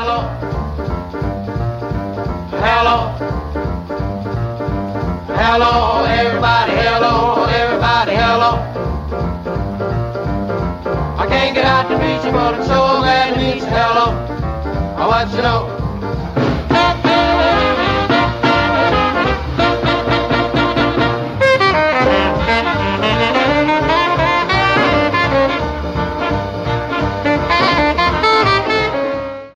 hello, hello, hello, everybody, hello. I can't get out to meet you, but I'm so glad to meet you, hello. I want you to know.